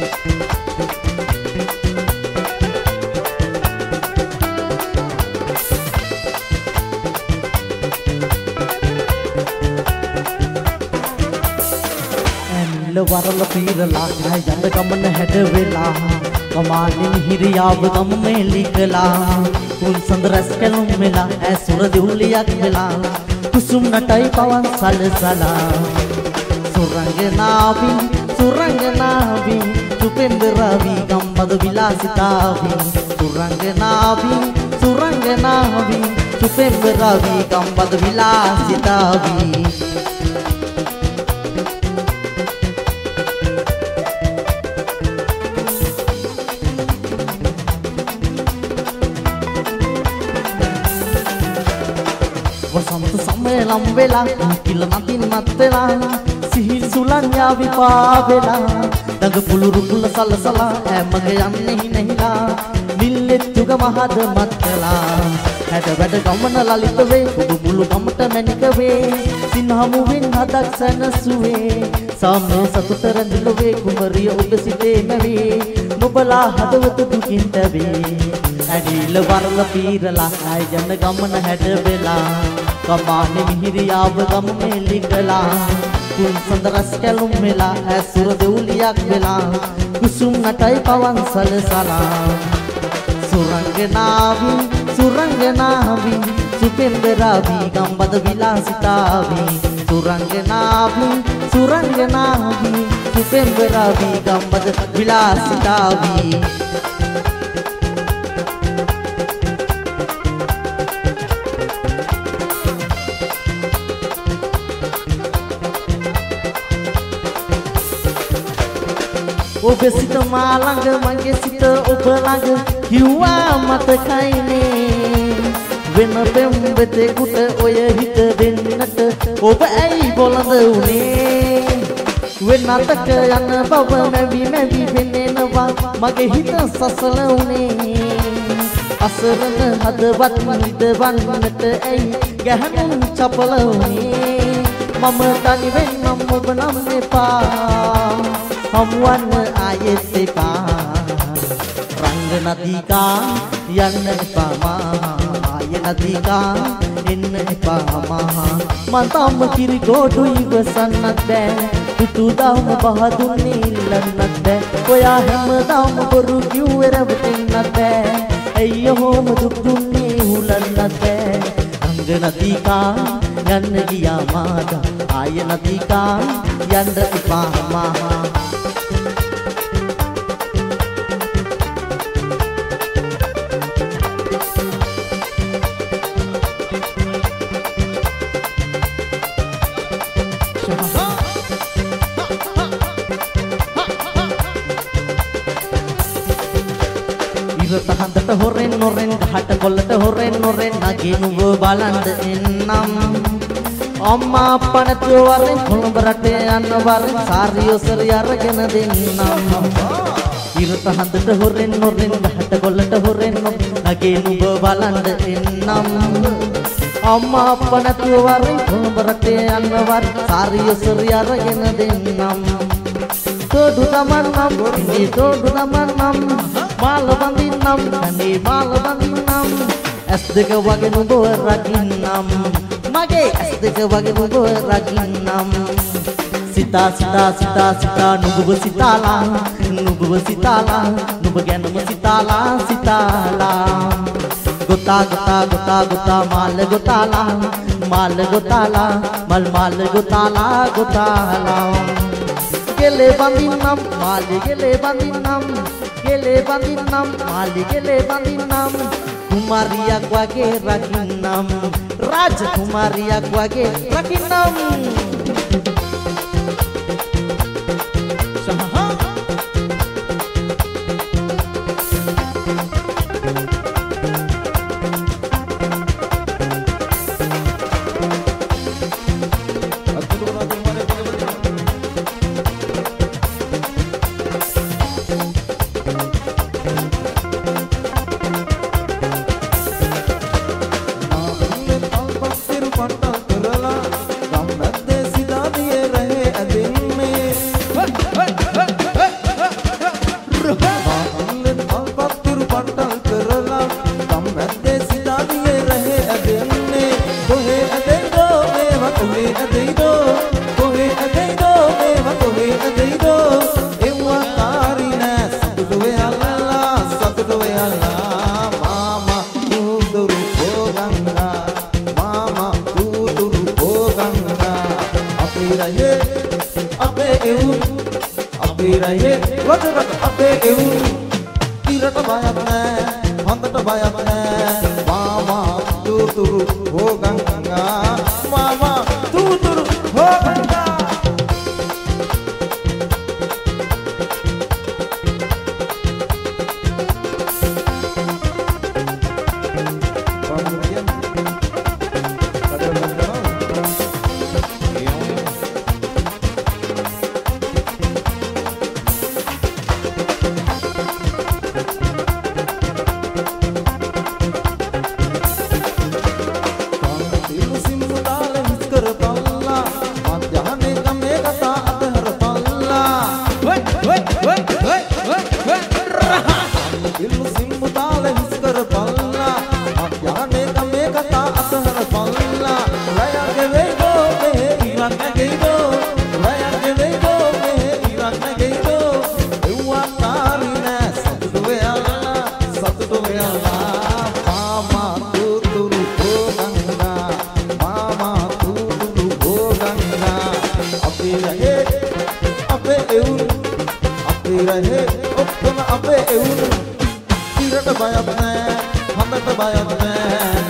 वरल पीरला यंद गमन हेड वेला कमालिन हिरियाब गम में लिखला उन संद्रस केलुम मिला ऐ सूरज उलिया मिला कुसुम नटाई पवन सलसला सुरंग नावी चुपेंद्र रवि गंबद विलासितावी सुरंग नावी चुपेंद्र रवि गंबद विलासितावी वसंत समय लंबेला किल नदीन मत्तेला सिहिल सुलन्या विपावेला दग पुलुरु पुल सलसला ऐ मगे अन्ने ही नहीला मिल्ले जुग महद मत्तेला हैड वैड गमन ललित वे उबु मुलु गमट मैनिक वे सिन्हामु विन हदक सनसुवे सामे सतुत रंदिल वे कुमरिय उब सिते नवे नुबला हदवत दुकिन तवे अडील वरल पीरला आयजन गमन हैड वेला कमाने मिहिरियाब गम में लिखला कुल संदरस केलुम मिला ऐ सूरज उलिया मिला कुसुम नटाई पवन सलसला सुरंग नावी सुपेंद्र रवि गंबद विलासितावी सुरंग नावी सुपेंद्र रवि गंबद विलासितावी ඔබ සිත මා ළඟ මගේ සිත ඔබ ළඟ කිව්වා මතකයිනේ වෙන පෙම්බතෙකුට ඔය හිත දෙන්නට ඔබ ඇයි බොළඳ උනේ වෙනතක යන බව මැවි පෙනෙනවා මගේ හිත සසල උනේ අසරණ හදවත් නිදවන්නට ඇයි ගැහණුන් චපල උනේ මම තනි වෙන්නම් ඔබ නම් එපා හමුවන්න ආයෙත් එපා රංග නදිකා යන්න එපා ආයෙ නදිකා එන්න එපා මං තාම කිරි ගොඩු ඉවසන්නත් බෑ පුතු දාම බහදුන්නේ ඉල්ලන්නත් බෑ ඔයා හැමදාම බොරු කිව්වේ රැවටෙන්නත් බෑ ඇයි ඔහොම දුක් දුන්නේ හුලන්නත් බෑ රංග නදිකා යන්න ගියා මාදා ආයෙ නදිකා යන්න එපා තහඳට හොරෙන් නොරෙන් ගහට කොල්ලට හොරෙන් නොරෙන් නගිනුව බලන්ද එන්නම් අම්මා අප්පා නැතුව වරෙන් කොළඹ රටේ යන්න වරෙන් සාරියොසරි අරගෙන දෙන්නම් ඉර තහඳට හොරෙන් නොරෙන් ගහට කොල්ලට හොරෙන් නගිනුව බලන්ද එන්නම් අම්මා අප්පා නැතුව වරෙන් කොළඹ රටේ යන්න වරෙන් සාරියොසරි අරගෙන දෙන්නම් තොඩු තමන්නම් ඉන්නේ තොඩු තමන්නම් මාල බඳින්නම් කනේ මාල බඳින්නම් ඇස් දෙක වගේ නුඹ රකින්නම් මගේ ඇස් දෙක වගේ නුඹ රකින්නම් සිතා නුඹව සිතාලා නුඹ ගැනම සිතාලා ගොතා මාල ගොතාලා මල් ගොතාලා ගෙලේ බඳින්නම් මාලි ගෙලේ බඳින්නම් මාලි ගෙලේ බඳින්නම් කුමාරියක් වගේ රකින්නම් රාජ කුමාරියක් වගේ රකින්නම් එවුන් අපේ රහේ වදකට අපේ එවුන් ඉරට බයක් නෑ හොඳට බයක් නෑ මාමා තුතුරු හොගංගා මාමා තුතුරු හොගංගා අපේ එවුන් ඉරට බයක් නෑ හඳට බයක් නෑ